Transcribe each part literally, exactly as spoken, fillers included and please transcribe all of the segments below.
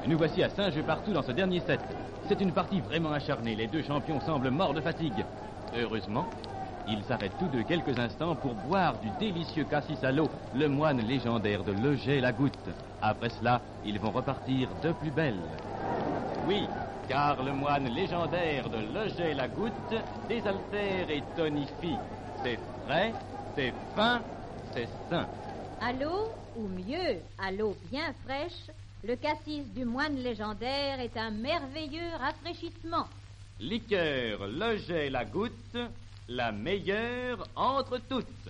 Nous voici à Saint-Jeu partout dans ce dernier set. C'est une partie vraiment acharnée. Les deux champions semblent morts de fatigue. Heureusement, ils s'arrêtent tous deux quelques instants pour boire du délicieux cassis à l'eau, le moine légendaire de Leger-la-Goutte. Après cela, ils vont repartir de plus belle. Oui, car le moine légendaire de Leger-la-Goutte désaltère et tonifie. C'est frais, c'est fin, c'est sain. À l'eau, ou mieux, à l'eau bien fraîche, le cassis du moine légendaire est un merveilleux rafraîchissement. Liqueur Leger-la-Goutte, la meilleure entre toutes.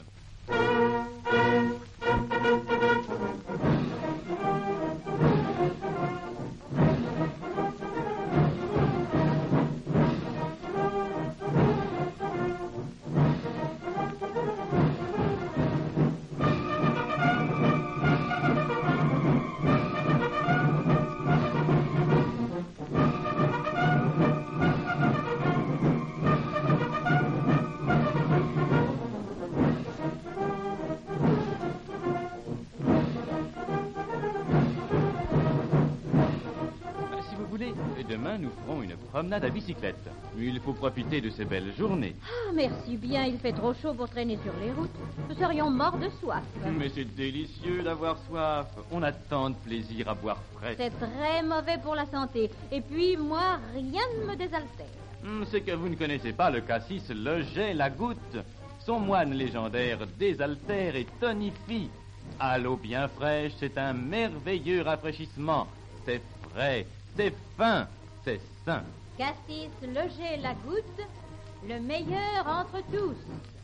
Demain, nous ferons une promenade à bicyclette. Il faut profiter de ces belles journées. Ah, merci bien, il fait trop chaud pour traîner sur les routes. Nous serions morts de soif. Mais c'est délicieux d'avoir soif. On a tant de plaisir à boire frais. C'est très mauvais pour la santé. Et puis, moi, rien ne me désaltère. C'est que vous ne connaissez pas le cassis Leger-la-Goutte. Son moine légendaire désaltère et tonifie. À l'eau bien fraîche, c'est un merveilleux rafraîchissement. C'est frais, c'est fin, c'est sain. Cassis Leger-la-Goutte, le meilleur entre tous.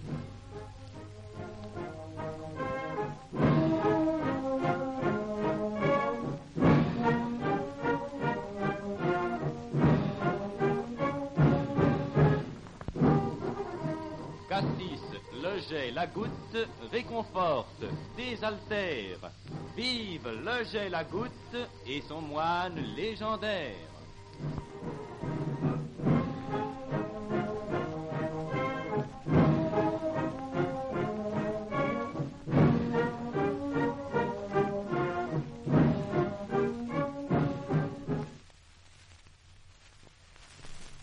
Cassis Leger-la-Goutte réconforte, désaltère. Vive Leger-la-Goutte et son moine légendaire.